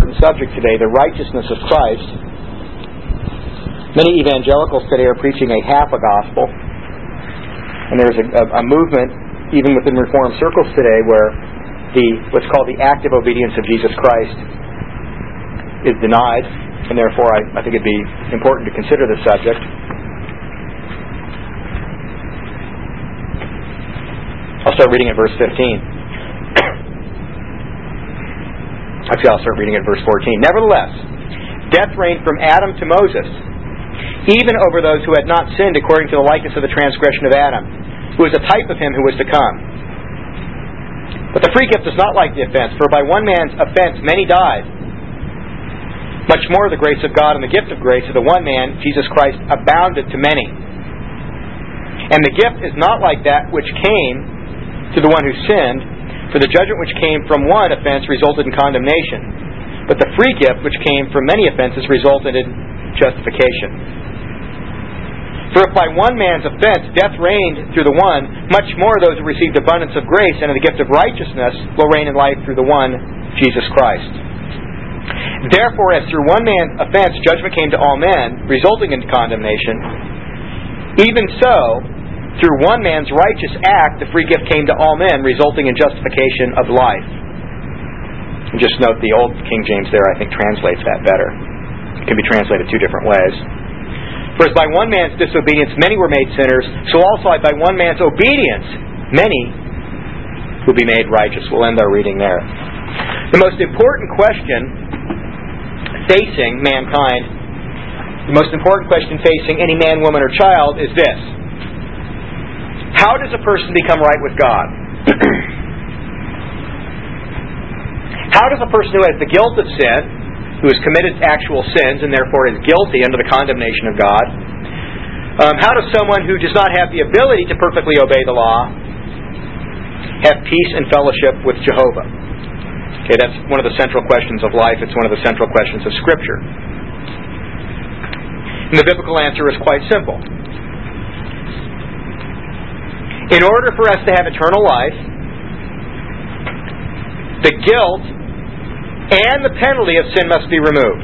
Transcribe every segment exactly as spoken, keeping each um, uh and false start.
important subject today, the righteousness of Christ. Many evangelicals today are preaching a half a gospel. And there's a, a, a movement, even within Reformed circles today, where the what's called the active obedience of Jesus Christ is denied. And therefore, I, I think it'd be important to consider this subject. I'll start reading at verse fifteen. Actually, I'll start reading at verse fourteen. Nevertheless, death reigned from Adam to Moses, even over those who had not sinned according to the likeness of the transgression of Adam, who was a type of him who was to come. But the free gift is not like the offense, for by one man's offense many died. Much more the grace of God and the gift of grace of the one man, Jesus Christ, abounded to many. And the gift is not like that which came to the one who sinned, for the judgment which came from one offense resulted in condemnation, but the free gift which came from many offenses resulted in justification. For if by one man's offense death reigned through the one, much more those who received abundance of grace and of the gift of righteousness will reign in life through the one, Jesus Christ. Therefore, as through one man's offense judgment came to all men, resulting in condemnation, even so, through one man's righteous act, the free gift came to all men, resulting in justification of life. And just note the old King James there, I think, translates that better. It can be translated two different ways. For as by one man's disobedience many were made sinners, so also by one man's obedience many will be made righteous. We'll end our reading there. The most important question facing mankind, the most important question facing any man, woman, or child is this: how does a person become right with God? How does a person who has the guilt of sin, who has committed actual sins and therefore is guilty under the condemnation of God, um, how does someone who does not have the ability to perfectly obey the law have peace and fellowship with Jehovah? Okay, that's one of the central questions of life. It's one of the central questions of Scripture. And the biblical answer is quite simple. In order for us to have eternal life, the guilt and the penalty of sin must be removed.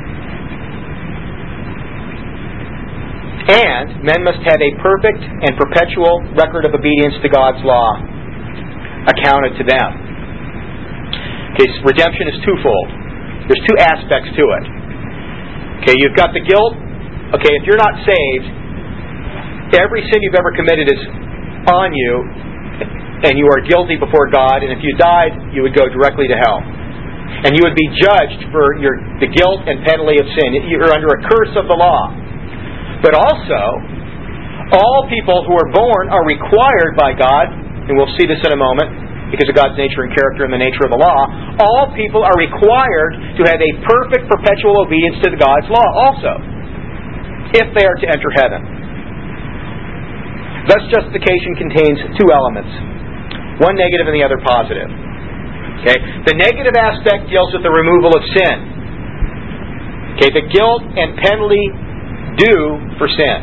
And men must have a perfect and perpetual record of obedience to God's law accounted to them. Okay, so redemption is twofold. There's two aspects to it. Okay, you've got the guilt. Okay, if you're not saved, every sin you've ever committed is on you, and you are guilty before God, and if you died, you would go directly to hell. And you would be judged for your the guilt and penalty of sin. You're under a curse of the law. But also, all people who are born are required by God, and we'll see this in a moment, because of God's nature and character and the nature of the law, all people are required to have a perfect, perpetual obedience to God's law also, if they are to enter heaven. Thus, justification contains two elements, one negative and the other positive. Okay, the negative aspect deals with the removal of sin. Okay, the guilt and penalty due for sin.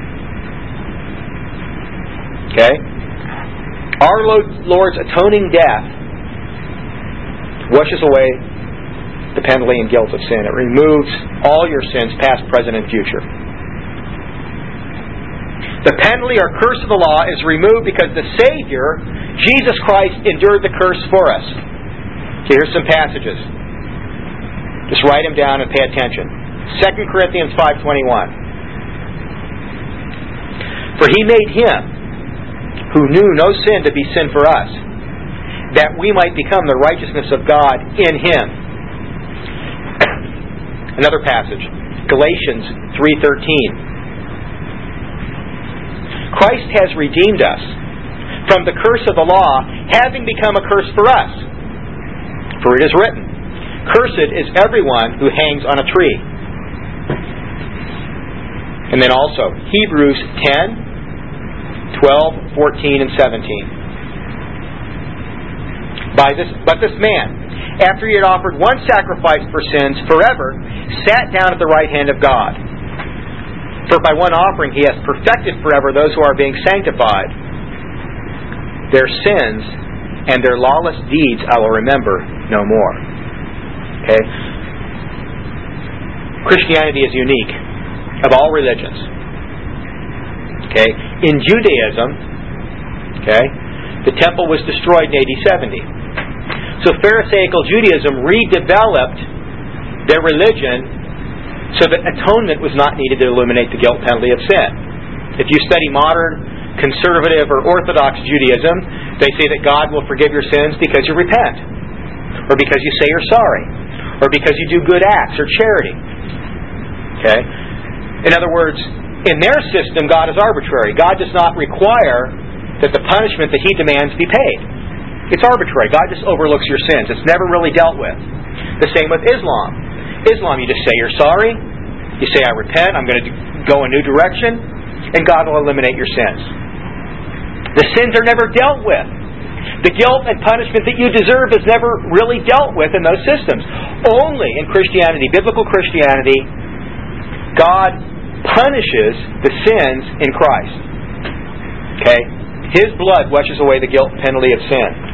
Okay, our Lord's atoning death washes away the penalty and guilt of sin. It removes all your sins, past, present, and future. The penalty or curse of the law is removed because the Savior, Jesus Christ, endured the curse for us. Okay, here's some passages. Just write them down and pay attention. Second Corinthians five twenty-one. For He made Him who knew no sin to be sin for us, that we might become the righteousness of God in Him. Another passage, Galatians three thirteen. Christ has redeemed us from the curse of the law, having become a curse for us. For it is written, "Cursed is everyone who hangs on a tree." And then also, Hebrews ten, twelve, fourteen, and seventeen. By this, but this man, after he had offered one sacrifice for sins forever, sat down at the right hand of God. For by one offering He has perfected forever those who are being sanctified. Their sins and their lawless deeds I will remember no more. Okay? Christianity is unique of all religions. Okay? In Judaism, okay, the temple was destroyed in A D seventy. So Pharisaical Judaism redeveloped their religion so that atonement was not needed to eliminate the guilt penalty of sin. If you study modern, conservative, or Orthodox Judaism, they say that God will forgive your sins because you repent, or because you say you're sorry, or because you do good acts or charity. Okay? In other words, in their system, God is arbitrary. God does not require that the punishment that He demands be paid. It's arbitrary. God just overlooks your sins. It's never really dealt with. The same with Islam. Islam, you just say you're sorry, you say I repent, I'm going to go a new direction, and God will eliminate your sins. The sins are never dealt with. The guilt and punishment that you deserve is never really dealt with in those systems. Only in Christianity, biblical Christianity, God punishes the sins in Christ. Okay? His blood washes away the guilt penalty of sin.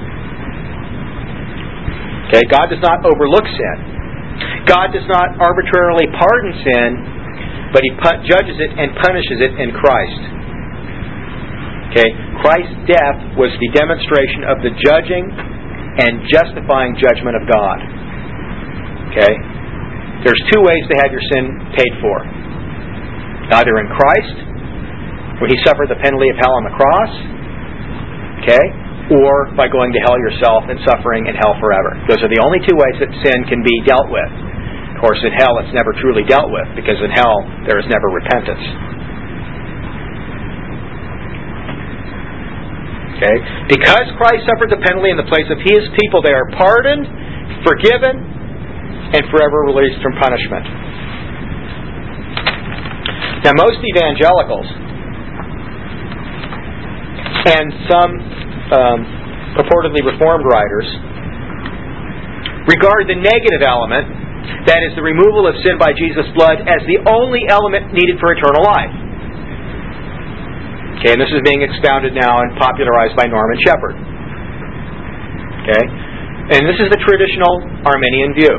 Okay? God does not overlook sin. God does not arbitrarily pardon sin, but He pu- judges it and punishes it in Christ. Okay? Christ's death was the demonstration of the judging and justifying judgment of God. Okay? There's two ways to have your sin paid for. Either in Christ, where He suffered the penalty of hell on the cross, okay, or by going to hell yourself and suffering in hell forever. Those are the only two ways that sin can be dealt with. Of course, in hell it's never truly dealt with, because in hell there is never repentance. Okay? Because Christ suffered the penalty in the place of His people, they are pardoned, forgiven, and forever released from punishment. Now, most evangelicals and some um, purportedly Reformed writers regard the negative element, that is the removal of sin by Jesus' blood, as the only element needed for eternal life. Okay, and this is being expounded now and popularized by Norman Shepherd. Okay, and this is the traditional Arminian view.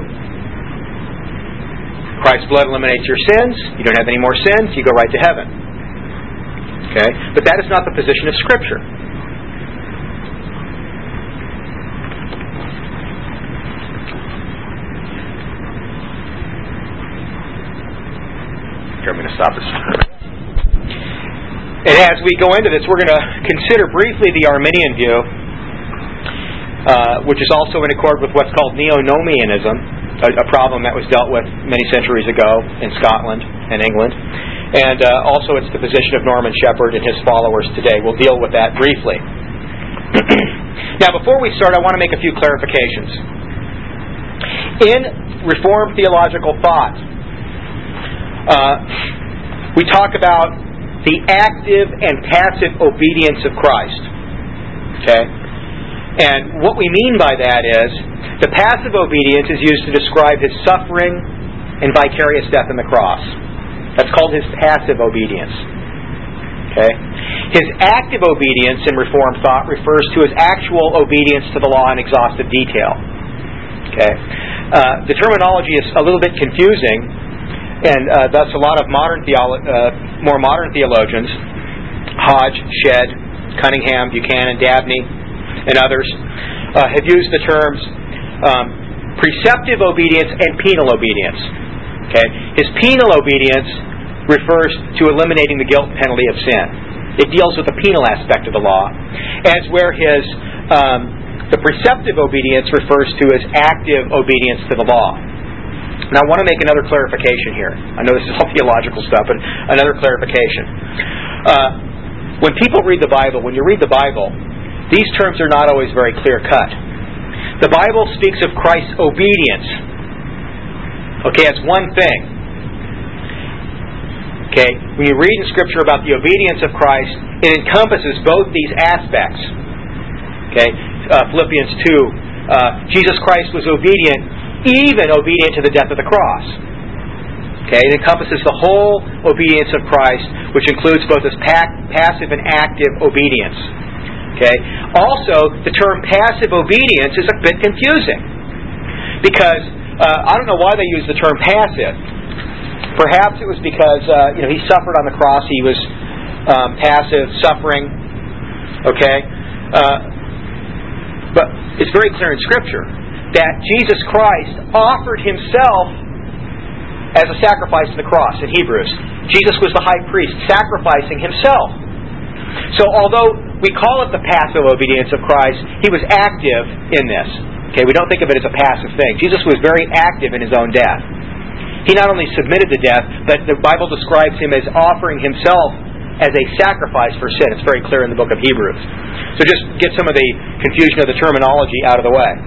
Christ's blood eliminates your sins. You don't have any more sins. You go right to heaven. Okay? But that is not the position of Scripture. Here, I'm going to stop this. And as we go into this, we're going to consider briefly the Arminian view, uh, which is also in accord with what's called Neo-Nomianism, a problem that was dealt with many centuries ago in Scotland and England. And uh, also it's the position of Norman Shepherd and his followers today. We'll deal with that briefly. Now, before we start, I want to make a few clarifications. In Reformed theological thought, uh, we talk about the active and passive obedience of Christ. Okay? And what we mean by that is, the passive obedience is used to describe His suffering and vicarious death on the cross. That's called His passive obedience. Okay? His active obedience in Reformed thought refers to His actual obedience to the law in exhaustive detail. Okay? Uh, the terminology is a little bit confusing, and uh, thus a lot of modern theolo- uh, more modern theologians, Hodge, Shedd, Cunningham, Buchanan, Dabney, and others, uh, have used the terms um, preceptive obedience and penal obedience. Okay, His penal obedience refers to eliminating the guilt penalty of sin. It deals with the penal aspect of the law, as where His um, the preceptive obedience refers to His active obedience to the law. Now, I want to make another clarification here. I know this is all theological stuff, but another clarification. Uh, when people read the Bible, when you read the Bible, these terms are not always very clear-cut. The Bible speaks of Christ's obedience. Okay, that's one thing. Okay, when you read in Scripture about the obedience of Christ, it encompasses both these aspects. Okay, uh, Philippians two, uh, Jesus Christ was obedient, even obedient to the death of the cross. Okay, it encompasses the whole obedience of Christ, which includes both His pa- passive and active obedience. Okay. Also, the term passive obedience is a bit confusing, because uh, I don't know why they use the term passive. Perhaps it was because uh, you know he suffered on the cross. He was um, passive, suffering. Okay, uh, but it's very clear in Scripture that Jesus Christ offered Himself as a sacrifice to the cross in Hebrews. Jesus was the high priest, sacrificing Himself. So although we call it the passive obedience of Christ, He was active in this. Okay, we don't think of it as a passive thing. Jesus was very active in His own death. He not only submitted to death, but the Bible describes Him as offering Himself as a sacrifice for sin. It's very clear in the book of Hebrews. So just get some of the confusion of the terminology out of the way.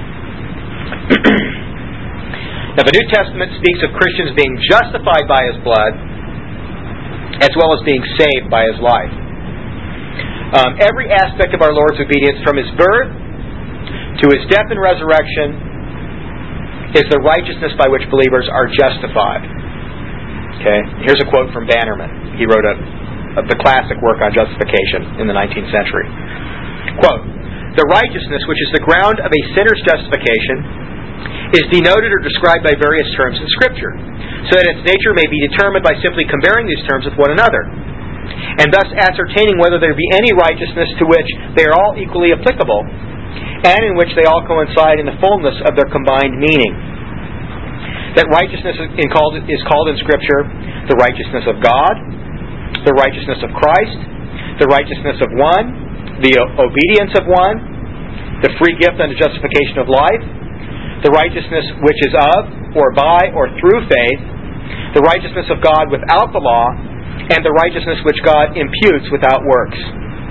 Now the New Testament speaks of Christians being justified by His blood as well as being saved by His life. Um, every aspect of our Lord's obedience, from His birth to His death and resurrection, is the righteousness by which believers are justified. Okay, here's a quote from Bannerman. He wrote a, a, the classic work on justification in the nineteenth century. Quote, "The righteousness which is the ground of a sinner's justification is denoted or described by various terms in Scripture, so that its nature may be determined by simply comparing these terms with one another, and thus ascertaining whether there be any righteousness to which they are all equally applicable, and in which they all coincide in the fullness of their combined meaning. That righteousness is called, is called in Scripture the righteousness of God, the righteousness of Christ, the righteousness of one, the obedience of one, the free gift unto justification of life, the righteousness which is of, or by, or through faith, the righteousness of God without the law, and the righteousness which God imputes without works.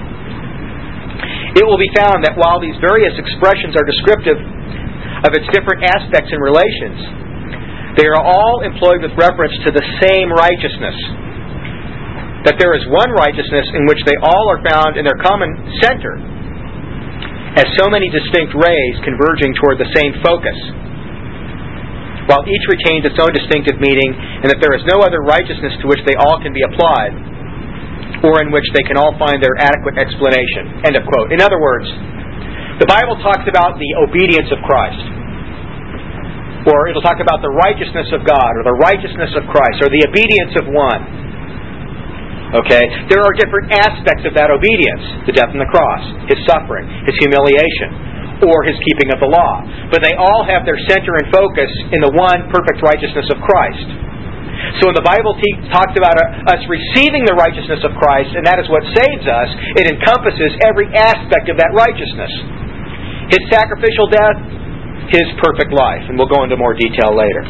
It will be found that while these various expressions are descriptive of its different aspects and relations, they are all employed with reference to the same righteousness. That there is one righteousness in which they all are found in their common center, as so many distinct rays converging toward the same focus, while each retains its own distinctive meaning, and that there is no other righteousness to which they all can be applied, or in which they can all find their adequate explanation." End of quote. In other words, the Bible talks about the obedience of Christ, or it'll talk about the righteousness of God, or the righteousness of Christ, or the obedience of one. Okay? There are different aspects of that obedience: the death on the cross, His suffering, His humiliation, or His keeping of the law. But they all have their center and focus in the one perfect righteousness of Christ. So when the Bible te- talks about us receiving the righteousness of Christ, and that is what saves us, it encompasses every aspect of that righteousness. His sacrificial death, His perfect life. And we'll go into more detail later.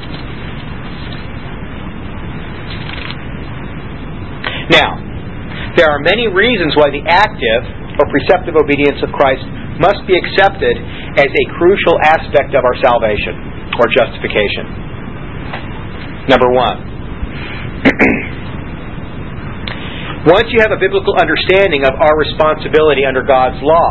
Now, there are many reasons why the active or preceptive obedience of Christ must be accepted as a crucial aspect of our salvation or justification. Number one, once you have a biblical understanding of our responsibility under God's law,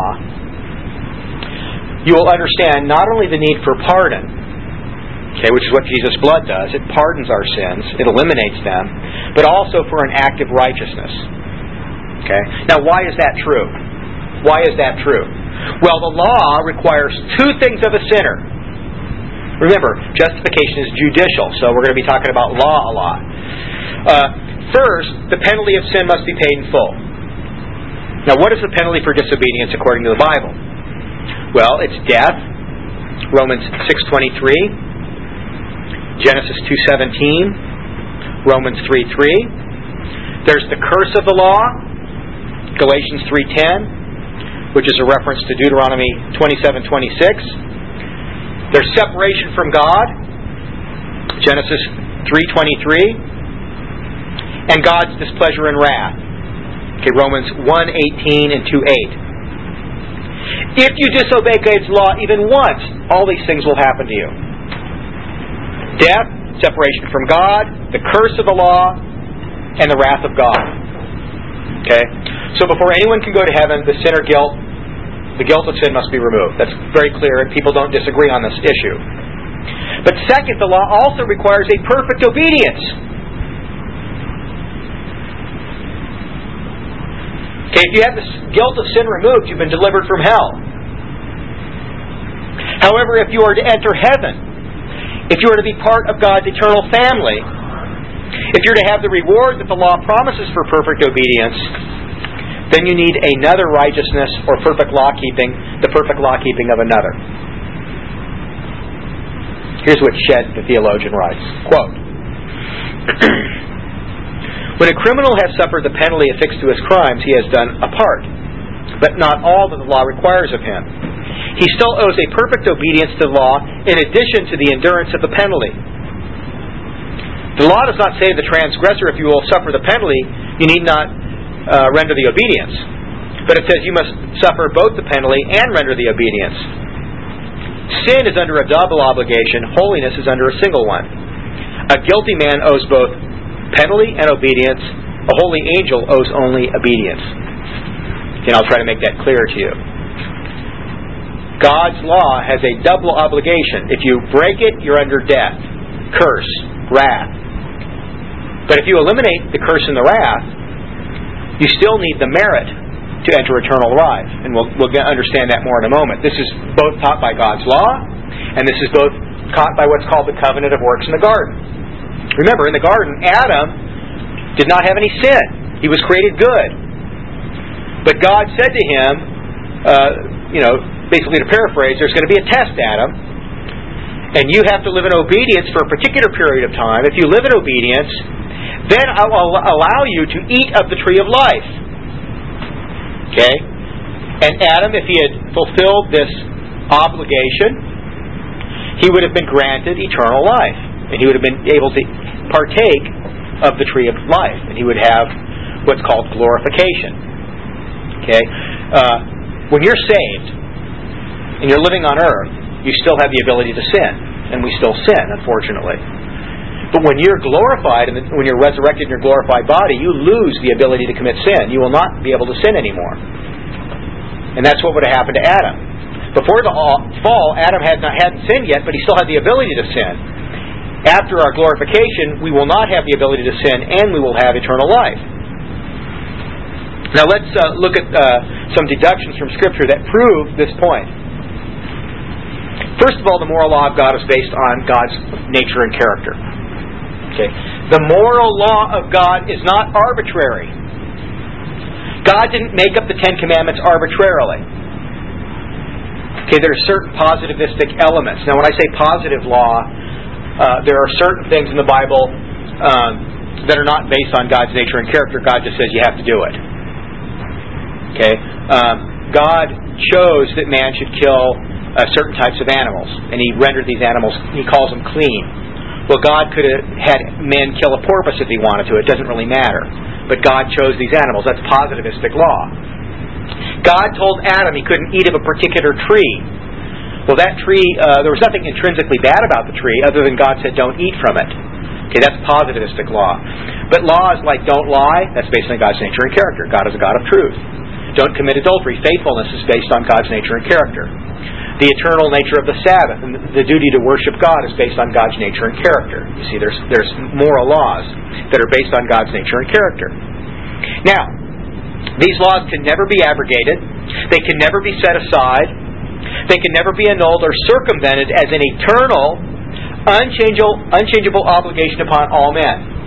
you will understand not only the need for pardon, okay, which is what Jesus' blood does. It pardons our sins, it eliminates them, but also for an active righteousness. Okay? Now, why is that true? Why is that true? Well, the law requires two things of a sinner. Remember, justification is judicial, so we're going to be talking about law a lot. Uh, first, the penalty of sin must be paid in full. Now, what is the penalty for disobedience according to the Bible? Well, it's death, Romans six twenty-three, Genesis two seventeen, Romans three three. There's the curse of the law, Galatians three ten, which is a reference to Deuteronomy twenty-seven twenty-six. There's separation from God, Genesis three twenty-three, and God's displeasure and wrath, okay, Romans one eighteen and two eight. If you disobey God's law even once, all these things will happen to you: death, separation from God, the curse of the law, and the wrath of God. Okay? So before anyone can go to heaven, the sin or guilt, the guilt of sin must be removed. That's very clear, and people don't disagree on this issue. But second, the law also requires a perfect obedience. Okay, if you have the guilt of sin removed, you've been delivered from hell. However, if you are to enter heaven, if you are to be part of God's eternal family, If you're to have the reward that the law promises for perfect obedience, then you need another righteousness or perfect law-keeping, the perfect law-keeping of another. Here's what Shedd, the theologian, writes. Quote, when a criminal has suffered the penalty affixed to his crimes, he has done a part, but not all that the law requires of him. He still owes a perfect obedience to the law in addition to the endurance of the penalty. The law does not say to the transgressor, if you will suffer the penalty, you need not uh, render the obedience. But it says you must suffer both the penalty and render the obedience. Sin is under a double obligation. Holiness is under a single one. A guilty man owes both penalty and obedience. A holy angel owes only obedience. And I'll try to make that clear to you. God's law has a double obligation. If you break it, you're under death, curse, wrath. But if you eliminate the curse and the wrath, you still need the merit to enter eternal life. And we'll, we'll get, understand that more in a moment. This is both taught by God's law, and this is both taught by what's called the covenant of works in the garden. Remember, in the garden, Adam did not have any sin. He was created good. But God said to him, uh, you know, basically to paraphrase, there's going to be a test, Adam, and you have to live in obedience for a particular period of time. If you live in obedience, then I will allow you to eat of the tree of life. Okay? And Adam, if he had fulfilled this obligation, he would have been granted eternal life. And he would have been able to partake of the tree of life. And he would have what's called glorification. Okay? Uh, when you're saved, and you're living on earth, you still have the ability to sin. And we still sin, unfortunately. But when you're glorified, and when you're resurrected in your glorified body, you lose the ability to commit sin. You will not be able to sin anymore. And that's what would have happened to Adam. Before the fall, Adam had not hadn't sinned yet, but he still had the ability to sin. After our glorification, we will not have the ability to sin, and we will have eternal life. Now let's uh, look at uh, some deductions from Scripture that prove this point. First of all, the moral law of God is based on God's nature and character. Okay. The moral law of God is not arbitrary. God didn't make up the Ten Commandments arbitrarily. Okay, there are certain positivistic elements. Now, when I say positive law, uh, there are certain things in the Bible um, that are not based on God's nature and character. God just says you have to do it. Okay, um, God chose that man should kill uh, certain types of animals, and He rendered these animals, He calls them clean. Well, God could have had men kill a porpoise if He wanted to. It doesn't really matter. But God chose these animals. That's positivistic law. God told Adam he couldn't eat of a particular tree. Well, that tree, uh, there was nothing intrinsically bad about the tree other than God said don't eat from it. Okay, that's positivistic law. But laws like don't lie, that's based on God's nature and character. God is a God of truth. Don't commit adultery. Faithfulness is based on God's nature and character. The eternal nature of the Sabbath and the duty to worship God is based on God's nature and character. You see, there's there's moral laws that are based on God's nature and character. Now, these laws can never be abrogated. They can never be set aside. They can never be annulled or circumvented as an eternal, unchangeable, unchangeable obligation upon all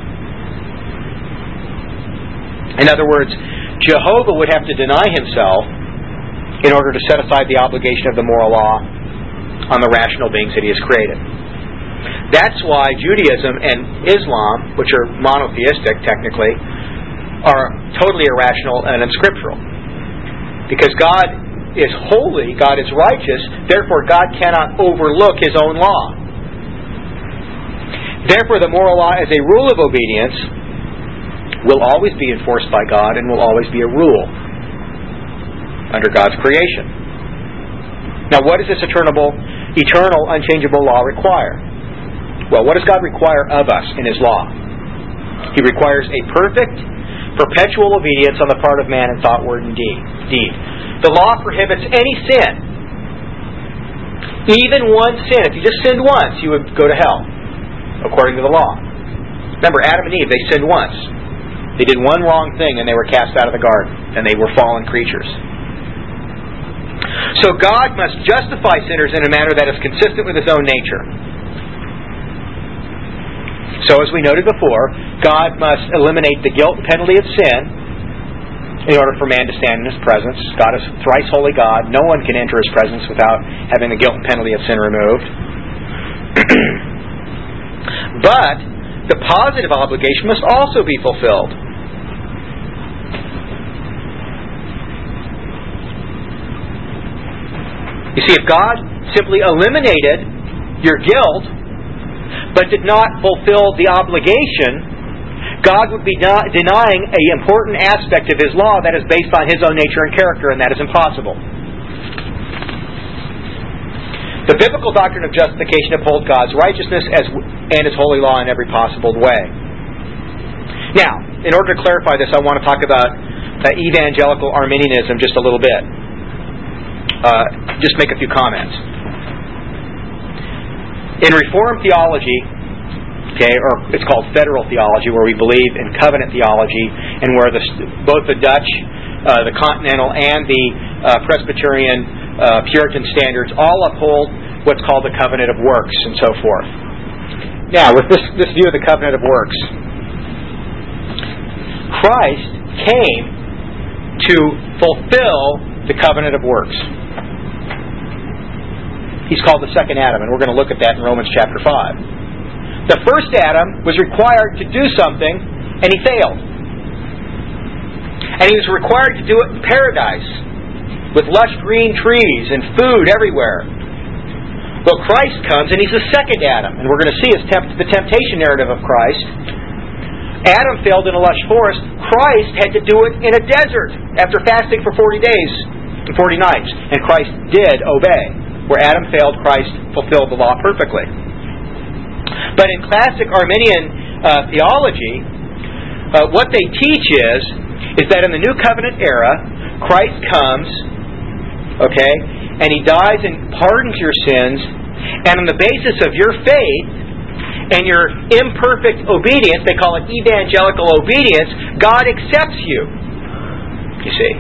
men. In other words, Jehovah would have to deny Himself in order to set aside the obligation of the moral law on the rational beings that He has created. That's why Judaism and Islam, which are monotheistic technically, are totally irrational and unscriptural. Because God is holy, God is righteous, therefore God cannot overlook His own law. Therefore the moral law as a rule of obedience will always be enforced by God and will always be a rule under God's creation. Now, what does this eternal, eternal, unchangeable law require? Well, what does God require of us in His law? He requires a perfect, perpetual obedience on the part of man in thought, word, and deed. The law prohibits any sin. Even one sin. If you just sinned once, you would go to hell, according to the law. Remember, Adam and Eve, they sinned once. They did one wrong thing and they were cast out of the garden, and they were fallen creatures. So God must justify sinners in a manner that is consistent with His own nature. So as we noted before, God must eliminate the guilt and penalty of sin in order for man to stand in His presence. God is thrice holy God. No one can enter His presence without having the guilt and penalty of sin removed. But the positive obligation must also be fulfilled. You see, if God simply eliminated your guilt, but did not fulfill the obligation, God would be not denying an important aspect of His law that is based on His own nature and character, and that is impossible. The biblical doctrine of justification upholds God's righteousness as, and His holy law in every possible way. Now, in order to clarify this, I want to talk about uh, evangelical Arminianism just a little bit. Uh, just make a few comments. In Reformed theology, okay, or it's called federal theology, where we believe in covenant theology, and where the, both the Dutch, uh, the Continental, and the uh, Presbyterian uh, Puritan standards all uphold what's called the covenant of works, and so forth. Now, with this, this view of the covenant of works, Christ came to fulfill the covenant of works. He's called the second Adam, and we're going to look at that in Romans chapter five. The first Adam was required to do something, and he failed. And he was required to do it in paradise, with lush green trees and food everywhere. Well, Christ comes, and He's the second Adam, and we're going to see his temp- the temptation narrative of Christ. Adam failed in a lush forest. Christ had to do it in a desert after fasting for forty days and forty nights, and Christ did obey. Where Adam failed, Christ fulfilled the law perfectly. But in classic Arminian uh, theology, uh, what they teach is, is that in the New Covenant era, Christ comes, okay, and He dies and pardons your sins, and on the basis of your faith and your imperfect obedience, they call it evangelical obedience, God accepts you. You see.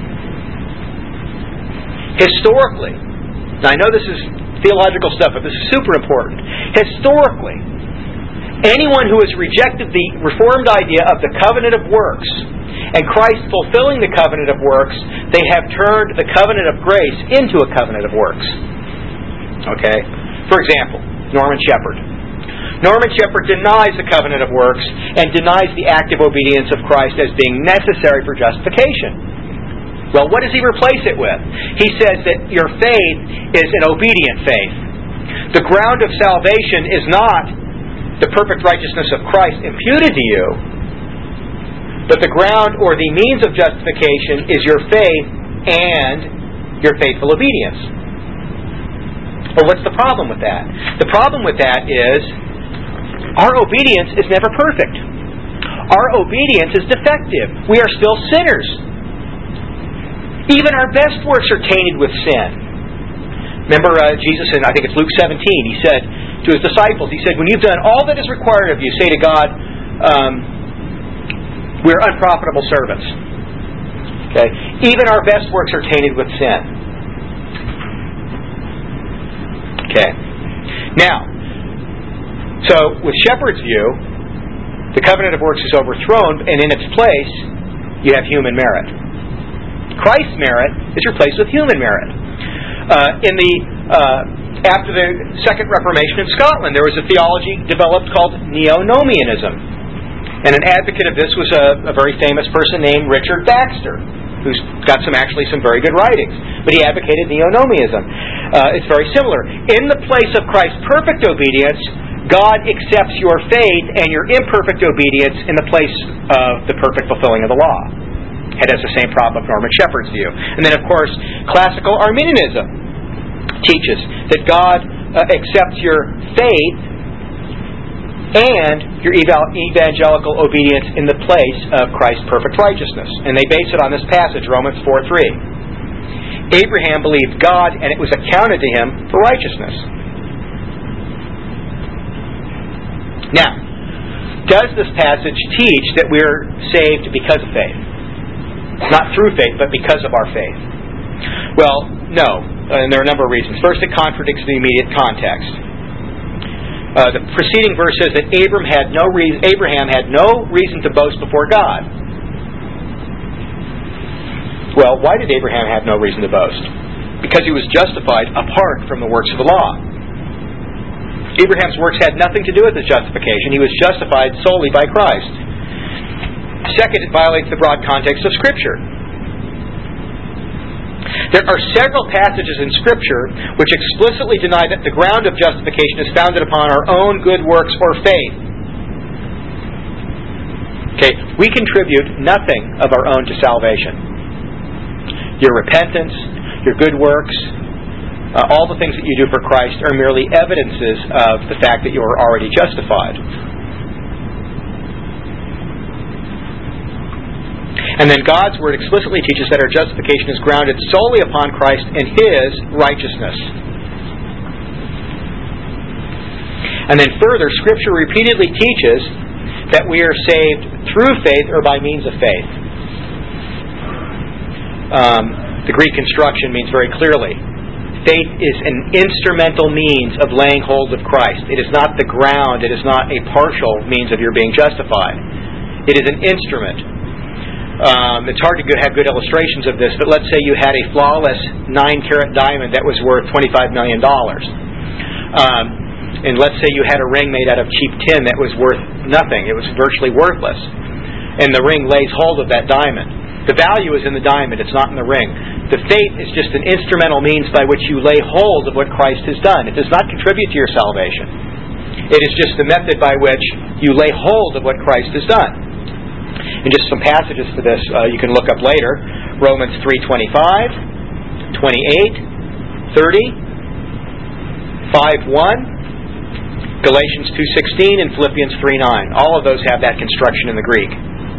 Historically, now, I know this is theological stuff, but this is super important. Historically, anyone who has rejected the Reformed idea of the covenant of works and Christ fulfilling the covenant of works, they have turned the covenant of grace into a covenant of works. Okay? For example, Norman Shepherd. Norman Shepherd denies the covenant of works and denies the active obedience of Christ as being necessary for justification. Well, what does he replace it with? He says that your faith is an obedient faith. The ground of salvation is not the perfect righteousness of Christ imputed to you, but the ground or the means of justification is your faith and your faithful obedience. Well, what's the problem with that? The problem with that is our obedience is never perfect. Our obedience is defective. We are still sinners. Even our best works are tainted with sin. Remember uh, Jesus in, I think it's Luke seventeen, He said to His disciples, He said, when you've done all that is required of you, say to God, um, we're unprofitable servants. Okay? Even our best works are tainted with sin. Okay. Now, so with Shepherd's view, the covenant of works is overthrown, and in its place, you have human merit. Christ's merit is replaced with human merit. Uh, in the uh, after the Second Reformation in Scotland, there was a theology developed called Neo-Nomianism, and an advocate of this was a, a very famous person named Richard Baxter, who's got some actually some very good writings. But he advocated Neo-Nomianism. Uh, it's very similar. In the place of Christ's perfect obedience, God accepts your faith and your imperfect obedience in the place of the perfect fulfilling of the law. It has the same problem of Norman Shepherd's view. And then, of course, classical Arminianism teaches that God uh, accepts your faith and your evangelical obedience in the place of Christ's perfect righteousness. And they base it on this passage, Romans four three. Abraham believed God, and it was accounted to him for righteousness. Now, does this passage teach that we're saved because of faith? Not through faith, but because of our faith? Well, no. And there are a number of reasons. First, it contradicts the immediate context. Uh, the preceding verse says that Abram had no reason, Abraham had no reason to boast before God. Well, why did Abraham have no reason to boast? Because he was justified apart from the works of the law. Abraham's works had nothing to do with his justification. He was justified solely by Christ. Second, it violates the broad context of Scripture. There are several passages in Scripture which explicitly deny that the ground of justification is founded upon our own good works or faith. Okay, we contribute nothing of our own to salvation. Your repentance, your good works, uh, all the things that you do for Christ are merely evidences of the fact that you are already justified. And then God's Word explicitly teaches that our justification is grounded solely upon Christ and His righteousness. And then further, Scripture repeatedly teaches that we are saved through faith or by means of faith. Um, the Greek construction means very clearly, faith is an instrumental means of laying hold of Christ. It is not the ground, it is not a partial means of your being justified. It is an instrument. Um, it's hard to have good illustrations of this, but let's say you had a flawless nine-carat diamond that was worth twenty-five million dollars. Um, and let's say you had a ring made out of cheap tin that was worth nothing. It was virtually worthless. And the ring lays hold of that diamond. The value is in the diamond, it's not in the ring. The faith is just an instrumental means by which you lay hold of what Christ has done. It does not contribute to your salvation. It is just the method by which you lay hold of what Christ has done. And just some passages for this uh, you can look up later. Romans three twenty-five, twenty-eight, thirty, five one, Galatians two sixteen, and Philippians three nine. All of those have that construction in the Greek.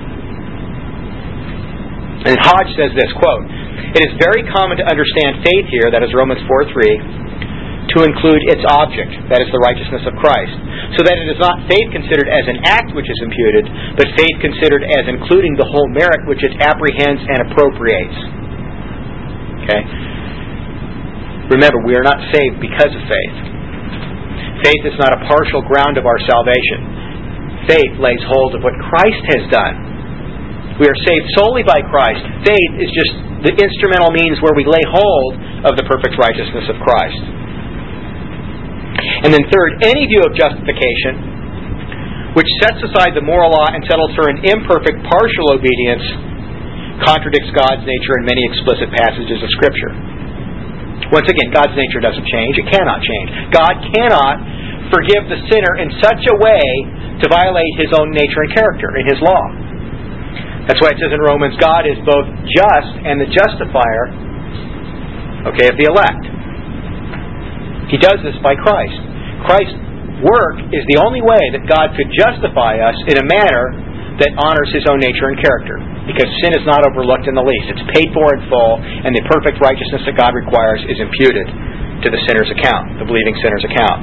And Hodge says this, quote, "It is very common to understand faith here," that is Romans four three, "to include its object, that is the righteousness of Christ, so that it is not faith considered as an act which is imputed, but faith considered as including the whole merit which it apprehends and appropriates." Okay? Remember, we are not saved because of faith. Faith is not a partial ground of our salvation. Faith lays hold of what Christ has done. We are saved solely by Christ. Faith is just the instrumental means where we lay hold of the perfect righteousness of Christ. And then third, any view of justification which sets aside the moral law and settles for an imperfect partial obedience contradicts God's nature in many explicit passages of Scripture. Once again, God's nature doesn't change. It cannot change. God cannot forgive the sinner in such a way to violate His own nature and character in His law. That's why it says in Romans, God is both just and the justifier, okay, of the elect. He does this by Christ. Christ's work is the only way that God could justify us in a manner that honors His own nature and character. Because sin is not overlooked in the least. It's paid for in full, and the perfect righteousness that God requires is imputed to the sinner's account, the believing sinner's account.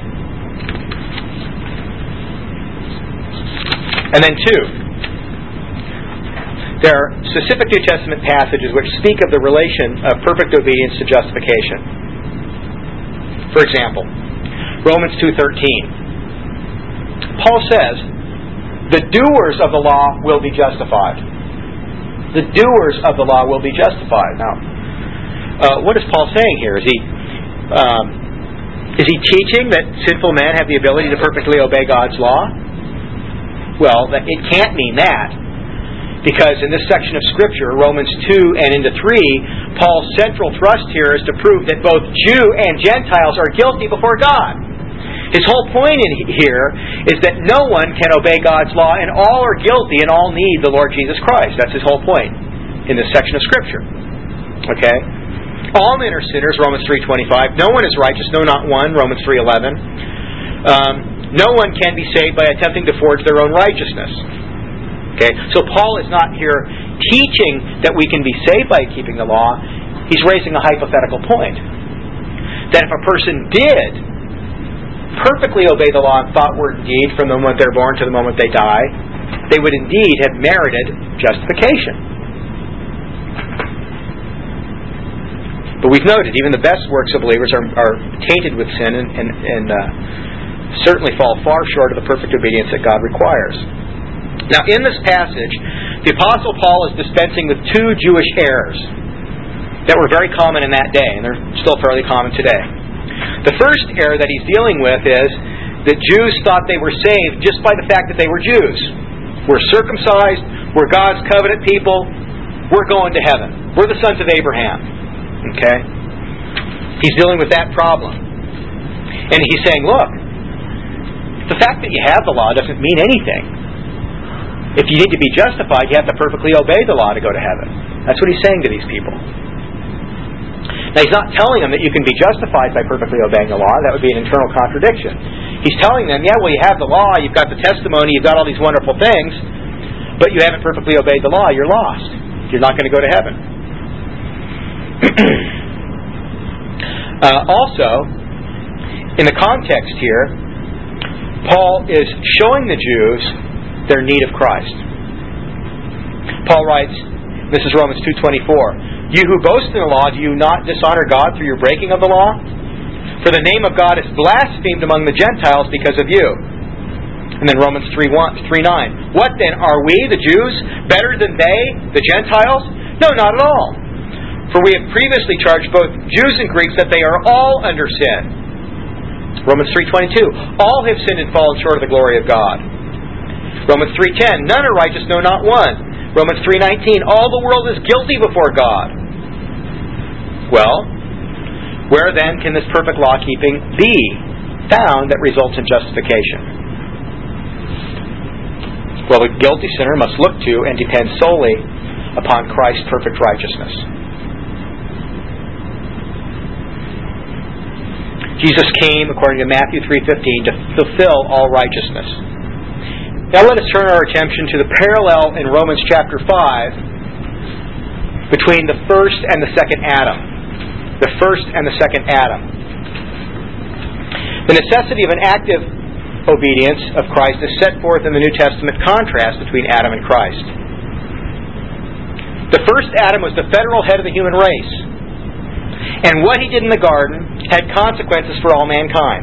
And then two, there are specific New Testament passages which speak of the relation of perfect obedience to justification. For example, Romans two thirteen. Paul says, "The doers of the law will be justified." The doers of the law will be justified. Now, uh, what is Paul saying here? Is he um, is he teaching that sinful men have the ability to perfectly obey God's law? Well, that, it can't mean that. Because in this section of Scripture, Romans two and into three, Paul's central thrust here is to prove that both Jew and Gentiles are guilty before God. His whole point in here is that no one can obey God's law, and all are guilty and all need the Lord Jesus Christ. That's his whole point in this section of Scripture. Okay? All men are sinners, Romans three twenty-five. No one is righteous, no, not one, Romans three eleven. Um, no one can be saved by attempting to forge their own righteousness. Okay, so Paul is not here teaching that we can be saved by keeping the law. He's raising a hypothetical point. That if a person did perfectly obey the law in thought, word, and deed from the moment they're born to the moment they die, they would indeed have merited justification. But we've noted, even the best works of believers are, are tainted with sin and, and, and uh, certainly fall far short of the perfect obedience that God requires. Now, in this passage, the Apostle Paul is dispensing with two Jewish errors that were very common in that day, and they're still fairly common today. The first error that he's dealing with is that Jews thought they were saved just by the fact that they were Jews. We're circumcised, we're God's covenant people, we're going to heaven. We're the sons of Abraham. Okay? He's dealing with that problem. And he's saying, look, the fact that you have the law doesn't mean anything. If you need to be justified, you have to perfectly obey the law to go to heaven. That's what he's saying to these people. Now, he's not telling them that you can be justified by perfectly obeying the law. That would be an internal contradiction. He's telling them, yeah, well, you have the law, you've got the testimony, you've got all these wonderful things, but you haven't perfectly obeyed the law, you're lost. You're not going to go to heaven. uh, also, in the context here, Paul is showing the Jews their need of Christ. Paul writes, this is Romans two twenty-four, you who boast in the law, do you not dishonor God through your breaking of the law? For the name of God is blasphemed among the Gentiles because of you. And then Romans three nine, what then, are we, the Jews, better than they, the Gentiles? No, not at all. For we have previously charged both Jews and Greeks that they are all under sin. Romans three twenty-two, all have sinned and fallen short of the glory of God. Romans three ten, none are righteous, no, not one. Romans three nineteen, all the world is guilty before God. Well, where then can this perfect law-keeping be found that results in justification? Well, the guilty sinner must look to and depend solely upon Christ's perfect righteousness. Jesus came, according to Matthew three fifteen, to fulfill all righteousness. Now let us turn our attention to the parallel in Romans chapter five between the first and the second Adam. The first and the second Adam. The necessity of an active obedience of Christ is set forth in the New Testament contrast between Adam and Christ. The first Adam was the federal head of the human race. And what he did in the garden had consequences for all mankind.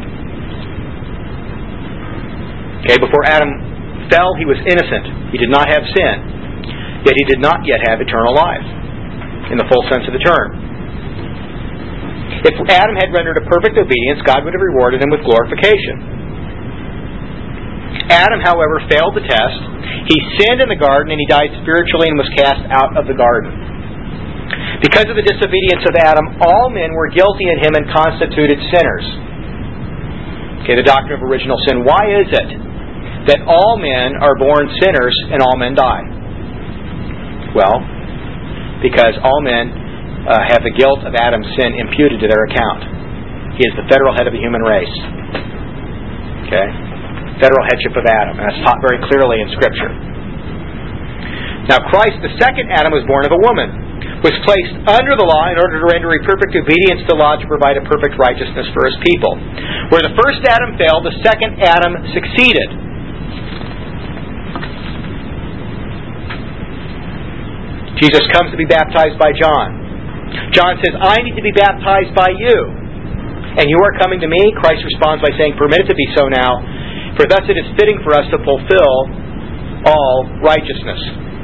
Okay, before Adam fell, he was innocent. He did not have sin. Yet he did not yet have eternal life, in the full sense of the term. If Adam had rendered a perfect obedience, God would have rewarded him with glorification. Adam, however, failed the test. He sinned in the garden and he died spiritually and was cast out of the garden. Because of the disobedience of Adam, all men were guilty in him and constituted sinners. Okay, the doctrine of original sin. Why is it that all men are born sinners and all men die? Well, because all men uh, have the guilt of Adam's sin imputed to their account. He is the federal head of the human race. Okay? Federal headship of Adam. And that's taught very clearly in Scripture. Now Christ, the second Adam, was born of a woman, was placed under the law in order to render a perfect obedience to the law to provide a perfect righteousness for His people. Where the first Adam failed, the second Adam succeeded. Jesus comes to be baptized by John. John says, I need to be baptized by you. And you are coming to me? Christ responds by saying, permit it to be so now, for thus it is fitting for us to fulfill all righteousness.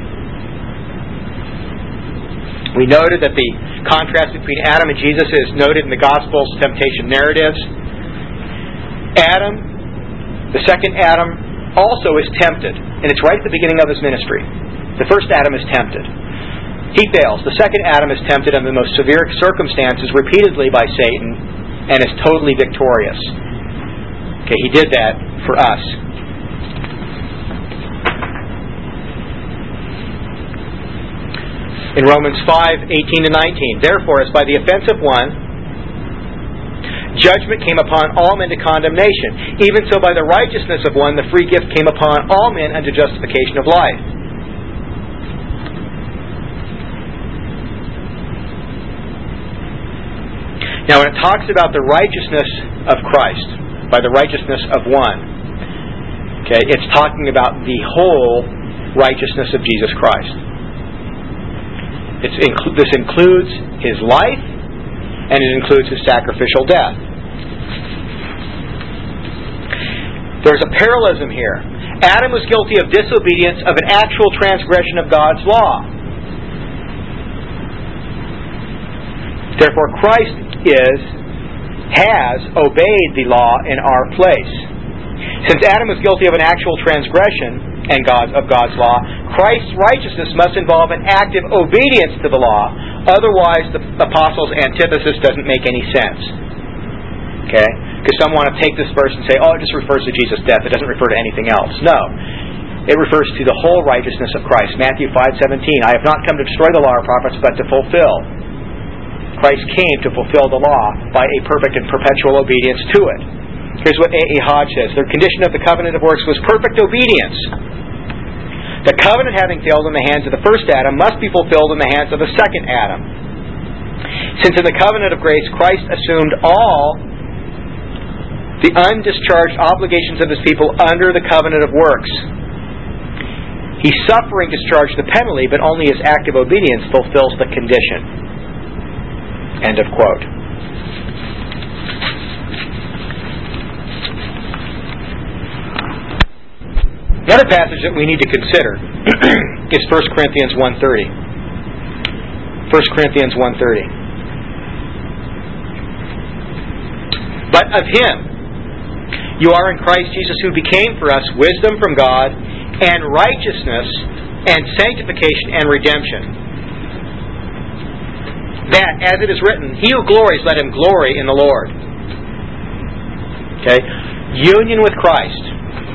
We noted that the contrast between Adam and Jesus is noted in the Gospel's temptation narratives. Adam, the second Adam, also is tempted. And it's right at the beginning of his ministry. The first Adam is tempted. He fails. The second Adam is tempted under the most severe circumstances repeatedly by Satan and is totally victorious. Okay, he did that for us. In Romans five eighteen to nineteen, therefore, as by the offense of one, judgment came upon all men to condemnation, even so by the righteousness of one, the free gift came upon all men unto justification of life. Now, when it talks about the righteousness of Christ, by the righteousness of one, okay, it's talking about the whole righteousness of Jesus Christ. It's inclu- this includes His life, and it includes His sacrificial death. There's a parallelism here. Adam was guilty of disobedience of an actual transgression of God's law. Therefore, Christ is, has obeyed the law in our place. Since Adam was guilty of an actual transgression and God, of God's law, Christ's righteousness must involve an active obedience to the law. Otherwise, the apostles' antithesis doesn't make any sense. Okay? Because some want to take this verse and say, oh, it just refers to Jesus' death. It doesn't refer to anything else. No. It refers to the whole righteousness of Christ. Matthew five seventeen, I have not come to destroy the law or prophets, but to fulfill. Christ came to fulfill the law by a perfect and perpetual obedience to it. Here's what A A Hodge says. The condition of the covenant of works was perfect obedience. The covenant having failed in the hands of the first Adam must be fulfilled in the hands of the second Adam. Since in the covenant of grace Christ assumed all the undischarged obligations of His people under the covenant of works, His suffering discharged the penalty, but only His active obedience fulfills the condition. End of quote. The other passage that we need to consider is First Corinthians one thirty. First Corinthians one thirty. But of Him you are in Christ Jesus, who became for us wisdom from God and righteousness and sanctification and redemption. That, as it is written, he who glories, let him glory in the Lord. Okay? Union with Christ.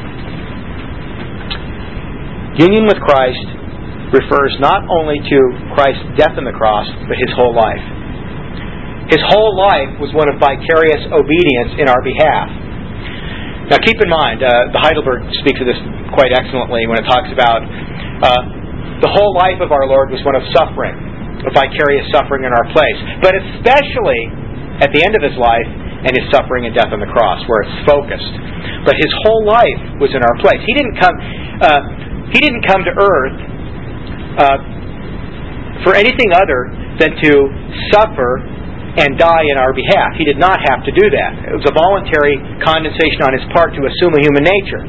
Union with Christ refers not only to Christ's death on the cross, but His whole life. His whole life was one of vicarious obedience in our behalf. Now keep in mind, uh, the Heidelberg speaks of this quite excellently when it talks about uh, the whole life of our Lord was one of suffering, of vicarious suffering in our place. But especially at the end of His life and His suffering and death on the cross, where it's focused. But His whole life was in our place. He didn't come. Uh, he didn't come to earth uh, for anything other than to suffer and die in our behalf. He did not have to do that. It was a voluntary condescension on His part to assume a human nature.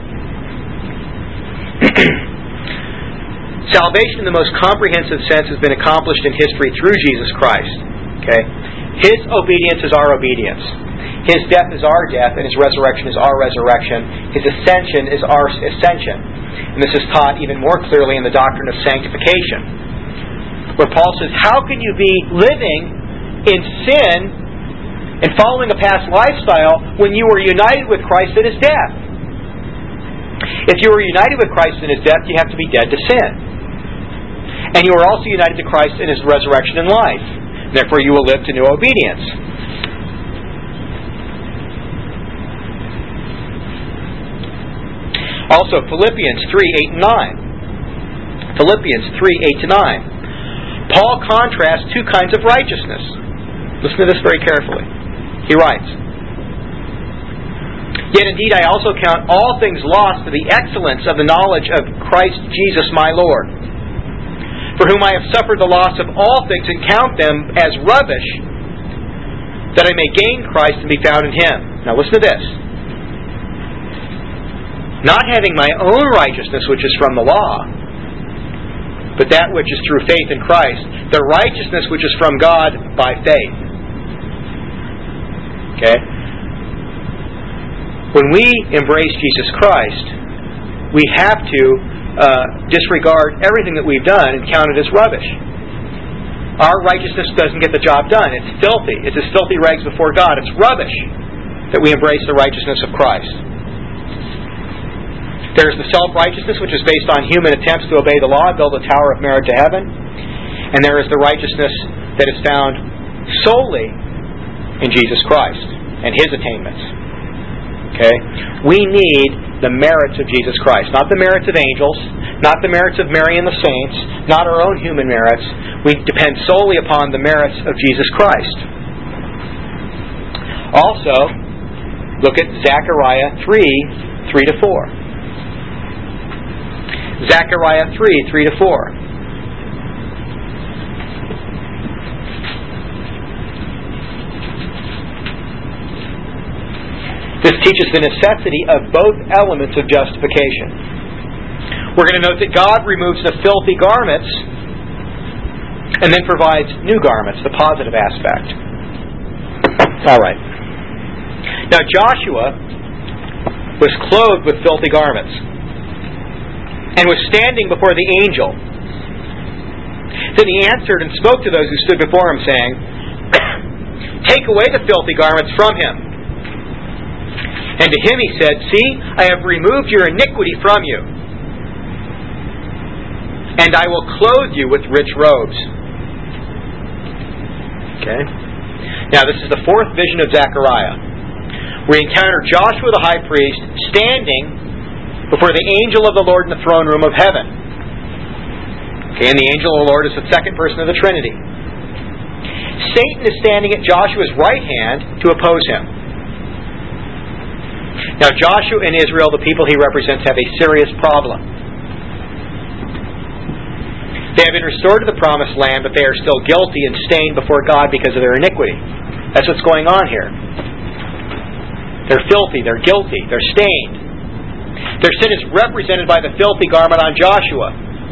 Salvation in the most comprehensive sense has been accomplished in history through Jesus Christ. Okay? His obedience is our obedience. His death is our death, and His resurrection is our resurrection. His ascension is our ascension. And this is taught even more clearly in the doctrine of sanctification, where Paul says, how can you be living in sin and following a past lifestyle when you were united with Christ in His death? If you were united with Christ in His death, you have to be dead to sin. And you are also united to Christ in His resurrection and life. Therefore you will live to new obedience. Also, Philippians three, eight and nine. Philippians three, eight to nine. Paul contrasts two kinds of righteousness. Listen to this very carefully. He writes, Yet indeed I also count all things lost to the excellence of the knowledge of Christ Jesus my Lord, for whom I have suffered the loss of all things, and count them as rubbish, that I may gain Christ and be found in Him. Now listen to this. Not having my own righteousness, which is from the law, but that which is through faith in Christ, the righteousness which is from God by faith. Okay? When we embrace Jesus Christ, we have to uh, disregard everything that we've done and count it as rubbish. Our righteousness doesn't get the job done. It's filthy. It's as filthy rags before God. It's rubbish that we embrace the righteousness of Christ. There's the self-righteousness, which is based on human attempts to obey the law, build a tower of merit to heaven. And there is the righteousness that is found solely in Jesus Christ and His attainments. Okay? We need the merits of Jesus Christ. Not the merits of angels, not the merits of Mary and the saints, not our own human merits. We depend solely upon the merits of Jesus Christ. Also, look at Zechariah three, three to four. Zechariah three, three to four. This This teaches the necessity of both elements of justification. We're going to note that God removes the filthy garments and then provides new garments, the positive aspect. All right. Now Joshua was clothed with filthy garments and was standing before the angel. Then he answered and spoke to those who stood before him, saying, "Take away the filthy garments from him." And to him he said, "See, I have removed your iniquity from you, and I will clothe you with rich robes." Okay. Now this is the fourth vision of Zechariah. We encounter Joshua the high priest standing before the angel of the Lord in the throne room of heaven. Okay, and the angel of the Lord is the second person of the Trinity. Satan is standing at Joshua's right hand to oppose him. Now Joshua and Israel, the people he represents, have a serious problem. They have been restored to the promised land, but they are still guilty and stained before God because of their iniquity. That's what's going on here. They're filthy, they're guilty, they're stained. Their sin is represented by the filthy garment on Joshua.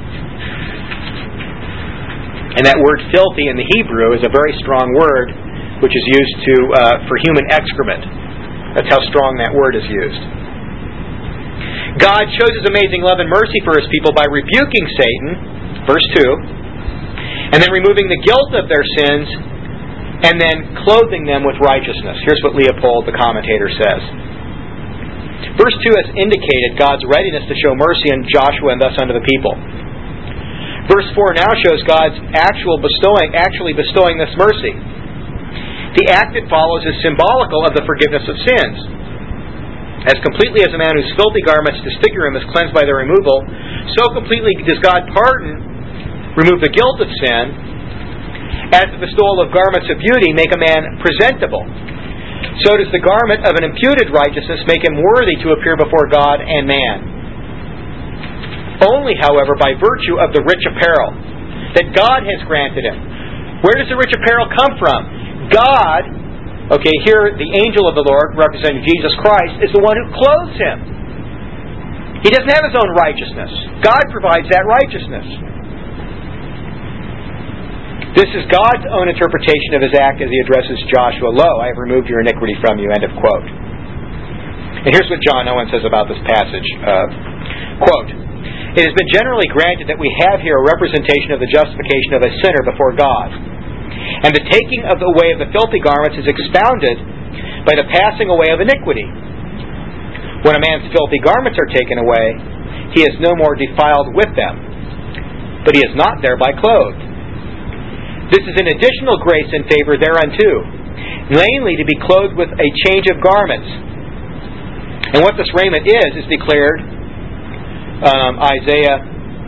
And that word filthy in the Hebrew is a very strong word, which is used to uh, for human excrement. That's how strong that word is used. God shows His amazing love and mercy for His people by rebuking Satan, verse two, and then removing the guilt of their sins, and then clothing them with righteousness. Here's what Leopold, the commentator, says. Verse two has indicated God's readiness to show mercy on Joshua and thus unto the people. Verse four now shows God's actual bestowing, actually bestowing this mercy. The act it follows is symbolical of the forgiveness of sins. As completely as a man whose filthy garments disfigure him is cleansed by their removal, so completely does God pardon, remove the guilt of sin, as the bestowal of garments of beauty make a man presentable. So does the garment of an imputed righteousness make him worthy to appear before God and man. Only, however, by virtue of the rich apparel that God has granted him. Where does the rich apparel come from? God, okay, here the angel of the Lord, representing Jesus Christ, is the one who clothes him. He doesn't have his own righteousness. God provides that righteousness. This is God's own interpretation of His act as He addresses Joshua. "Lo, I have removed your iniquity from you." End of quote. And here's what John Owen says about this passage. Uh, quote, "It has been generally granted that we have here a representation of the justification of a sinner before God. And the taking of the away of the filthy garments is expounded by the passing away of iniquity. When a man's filthy garments are taken away, he is no more defiled with them, but he is not thereby clothed. This is an additional grace in favor thereunto, namely to be clothed with a change of garments. And what this raiment is, is declared, um, Isaiah,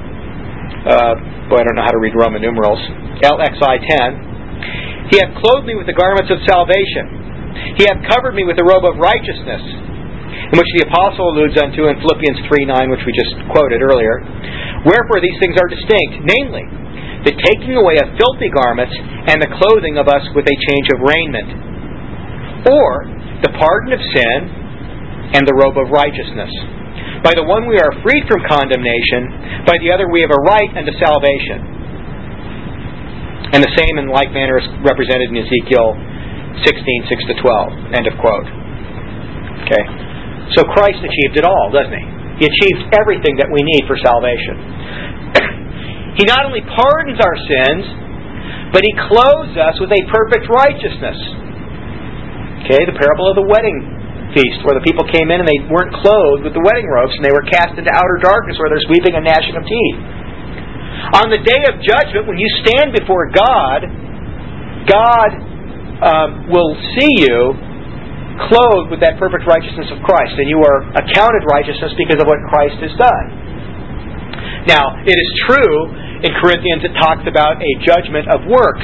uh, boy, I don't know how to read Roman numerals, L X I ten, He hath clothed me with the garments of salvation. He hath covered me with the robe of righteousness, in which the apostle alludes unto in Philippians three nine, which we just quoted earlier. Wherefore these things are distinct, namely, the taking away of filthy garments and the clothing of us with a change of raiment, or the pardon of sin and the robe of righteousness. By the one we are freed from condemnation, by the other we have a right unto salvation. And the same in like manner is represented in Ezekiel sixteen, six to twelve. End of quote. Okay. So Christ achieved it all, doesn't He? He achieves everything that we need for salvation. He not only pardons our sins, but He clothes us with a perfect righteousness. Okay, the parable of the wedding feast, where the people came in and they weren't clothed with the wedding robes, and they were cast into outer darkness where there's weeping and gnashing of teeth. On the day of judgment, when you stand before God, God um, will see you clothed with that perfect righteousness of Christ, and you are accounted righteousness because of what Christ has done. Now, it is true in Corinthians it talks about a judgment of works,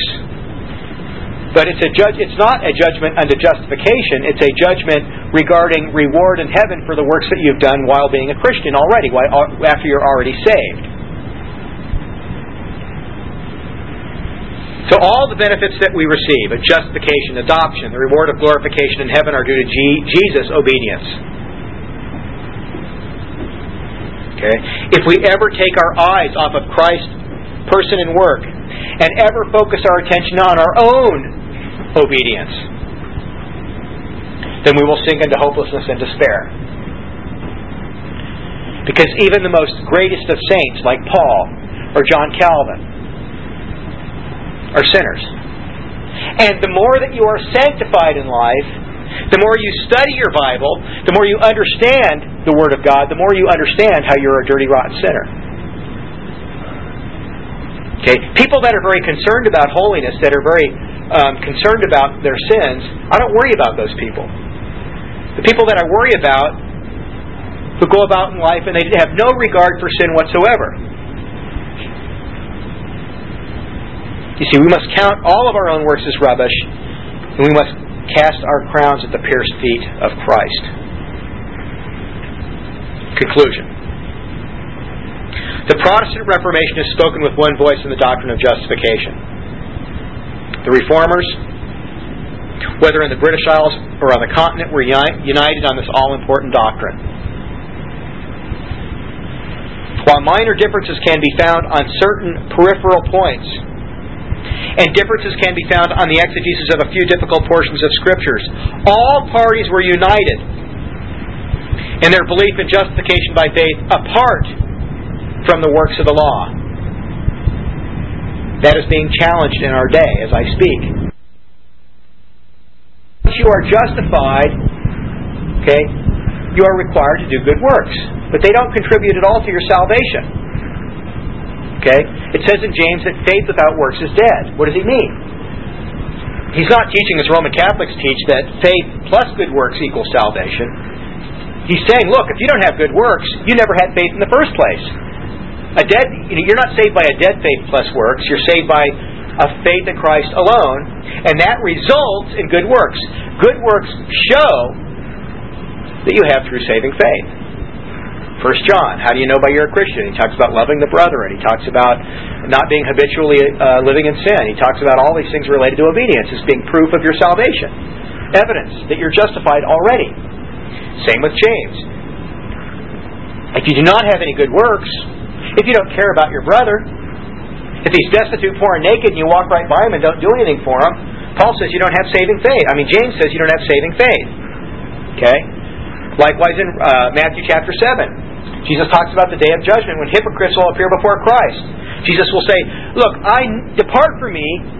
but it's a judge. It's not a judgment unto justification. It's a judgment regarding reward in heaven for the works that you've done while being a Christian already, after you're already saved. So all the benefits that we receive of justification, adoption, the reward of glorification in heaven are due to G- Jesus' obedience. Okay? If we ever take our eyes off of Christ's person and work and ever focus our attention on our own obedience, then we will sink into hopelessness and despair. Because even the most greatest of saints, like Paul or John Calvin, are sinners. And the more that you are sanctified in life, the more you study your Bible, the more you understand the Word of God, the more you understand how you're a dirty, rotten sinner. Okay? People that are very concerned about holiness, that are very um, concerned about their sins, I don't worry about those people. The people that I worry about, who go about in life and they have no regard for sin whatsoever. You see, we must count all of our own works as rubbish, and we must cast our crowns at the pierced feet of Christ. Conclusion. The Protestant Reformation has spoken with one voice in the doctrine of justification. The Reformers, whether in the British Isles or on the continent, were united on this all-important doctrine. While minor differences can be found on certain peripheral points, and differences can be found on the exegesis of a few difficult portions of Scriptures, all parties were united in their belief in justification by faith apart from the works of the law. That is being challenged in our day as I speak. Once you are justified, okay, you are required to do good works, but they don't contribute at all to your salvation. Okay? It says in James that faith without works is dead. What does he mean? He's not teaching as Roman Catholics teach that faith plus good works equals salvation. He's saying, look, if you don't have good works, you never had faith in the first place. A dead, you're not saved by a dead faith plus works. You're saved by a faith in Christ alone, and that results in good works. Good works show that you have true saving faith. First John, how do you know by you're a Christian? He talks about loving the brethren. He talks about not being habitually uh, living in sin. He talks about all these things related to obedience as being proof of your salvation. Evidence that you're justified already. Same with James. If you do not have any good works, if you don't care about your brother, if he's destitute, poor, and naked, and you walk right by him and don't do anything for him, Paul says you don't have saving faith. I mean, James says you don't have saving faith. Okay? Likewise in uh, Matthew chapter seven. Jesus talks about the day of judgment when hypocrites will appear before Christ. Jesus will say, look, I depart from me,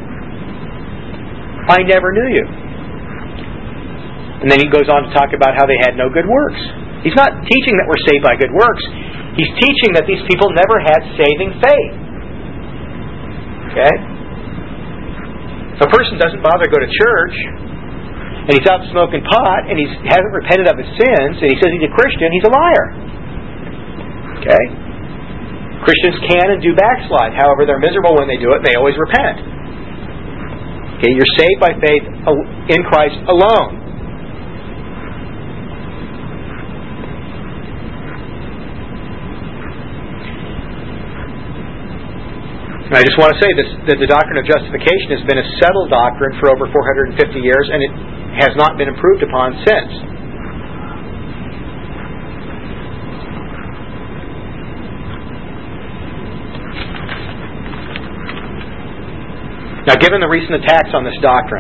I never knew you. And then he goes on to talk about how they had no good works. He's not teaching that we're saved by good works. He's teaching that these people never had saving faith. Okay? If a person doesn't bother to go to church, and he's out smoking pot, and he hasn't repented of his sins, and he says he's a Christian, he's a liar. Okay? Christians can and do backslide. However, they're miserable when they do it, and they always repent. Okay? You're saved by faith in Christ alone. And I just want to say this, that the doctrine of justification has been a settled doctrine for over four hundred fifty years, and it has not been improved upon since. Now, given the recent attacks on this doctrine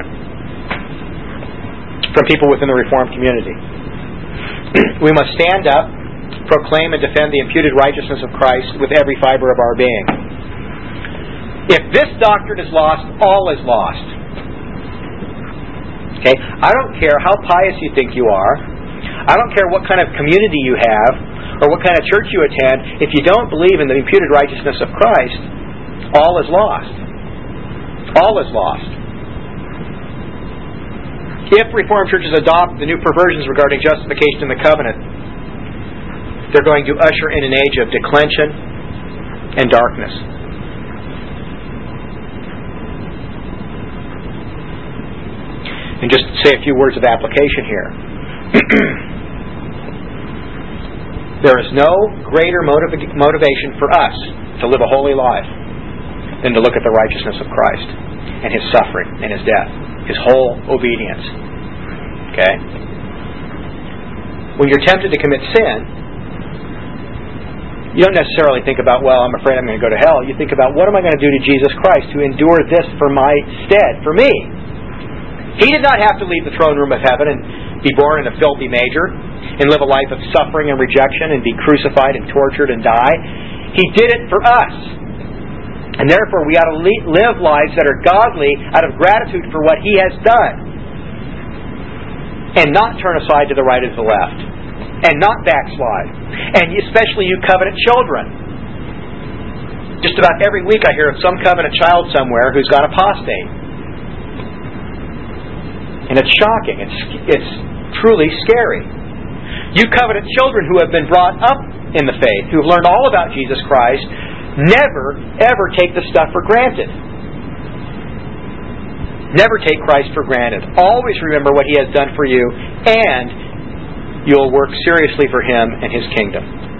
from people within the Reformed community, we must stand up, proclaim and defend the imputed righteousness of Christ with every fiber of our being. If this doctrine is lost, all is lost. Okay? I don't care how pious you think you are. I don't care what kind of community you have or what kind of church you attend. If you don't believe in the imputed righteousness of Christ, all is lost. All is lost. If Reformed churches adopt the new perversions regarding justification in the covenant, they're going to usher in an age of declension and darkness. And just say a few words of application here. There is no greater motiv- motivation for us to live a holy life than to look at the righteousness of Christ. and His suffering and His death. His whole obedience. Okay? When you're tempted to commit sin, you don't necessarily think about, well, I'm afraid I'm going to go to hell. You think about, what am I going to do to Jesus Christ to endure this for my stead, for me? He did not have to leave the throne room of heaven and be born in a filthy manger and live a life of suffering and rejection and be crucified and tortured and die. He did it for us. And therefore we ought to live lives that are godly out of gratitude for what He has done. And not turn aside to the right or to the left. And not backslide. And especially you covenant children. Just about every week I hear of some covenant child somewhere who's gone apostate. And it's shocking. It's, it's truly scary. You covenant children who have been brought up in the faith, who have learned all about Jesus Christ, never, ever take the stuff for granted. Never take Christ for granted. Always remember what He has done for you, and you'll work seriously for Him and His kingdom.